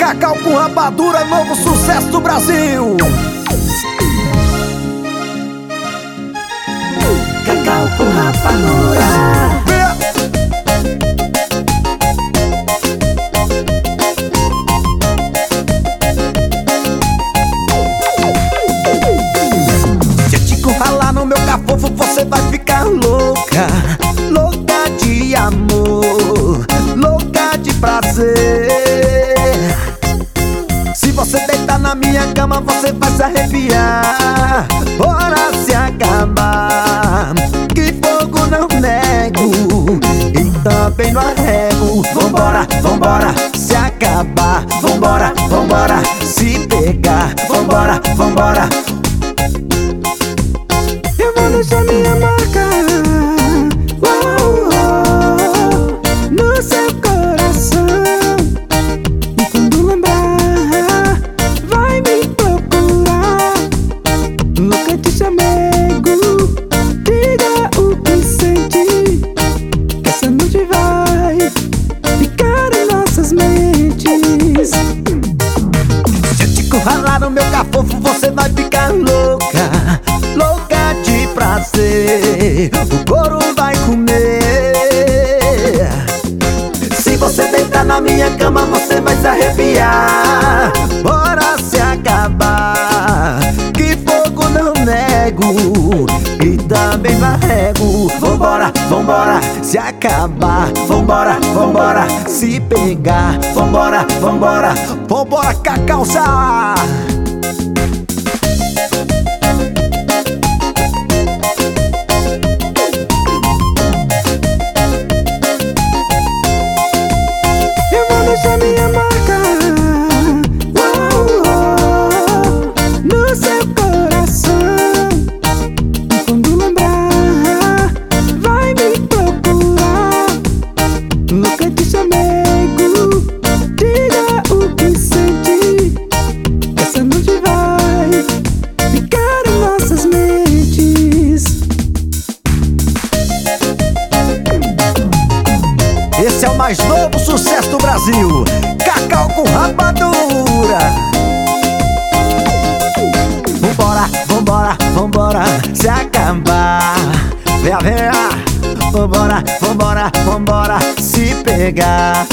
Cacau com rapadura, novo sucesso do Brasil. Cacau com rapadura. Se eu te encurralar no meu cafofo, você vai ficar louca. Louca de amor, louca de prazer. Se você deitar na minha cama, você vai se arrepiar. Bora se acabar, que fogo não nego e também não arrego. Vambora, vambora, se acabar. Vambora, vambora, se pegar. Vambora, vambora. Eu vou deixar minha marca, no seu coração. E quando lembrar, vai me procurar. Louca de chamego, diga o que sente, que essa noite vai ficar em nossas mentes. Se eu te encurralar no meu cafofo, você vai ficar louca. Louca de prazer, o couro vai comer. Se você deitar na minha cama, você vai se arrepiar. Bora se acabar, que fogo não nego e também não arrego. Vambora, vambora, se acabar. Vambora, vambora, se pegar. Vambora, vambora, vambora, Cacau. Deixa minha marca, no seu coração. E quando lembrar, vai me procurar. Louca de chamego, diga o que sente, que essa noite vai ficar em nossas mentes. Esse é o mais novo sucesso do Brasil, Cacau com rapadura. Vambora, vambora, vambora, se acabar. Venha, venha. Vambora, vambora, vambora, se pegar.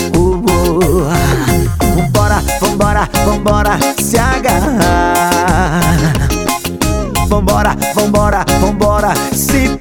Vambora, vambora, vambora, se agarrar. Vambora, vambora, vambora, se